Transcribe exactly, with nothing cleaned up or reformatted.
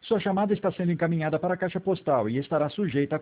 Sua chamada está sendo encaminhada para a caixa postal e estará sujeita a